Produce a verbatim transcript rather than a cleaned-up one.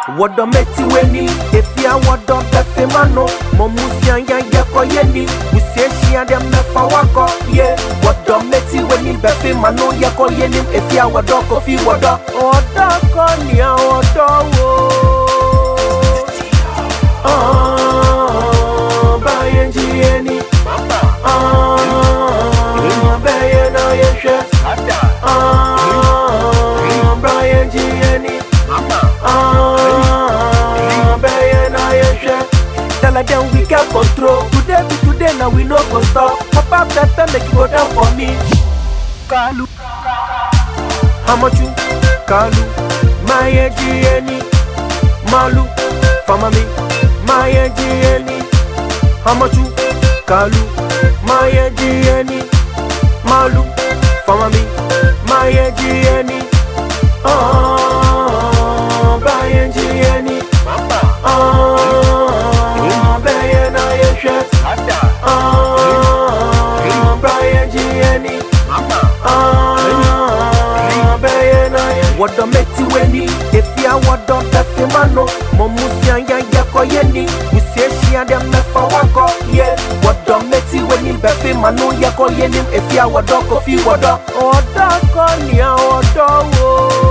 What the meti weni, if ya what the befemano, Momusia yako yeni, we say she and them nefa wako, yeah. What the meti weni befemano yako yeni, if ya what the coffee water, or the konya or the ah, bayen jieni, ah, bayen ayeshe, ah, bayen jieni, ah. Then we can control. Today be today, now we no go stop. Papa better make you go down for me. Kalu, how much you? Kalu, my G Malu, family, my G how much you? Kalu, my G Malu, family, my G ah, by G ah. What the meti weni, if ya what the befemano, Momusia yako yeni, we say she and them nefa wako, yeah. What the meti weni befemano yako yeni, if ya what the coffee water, or the konya or the wo.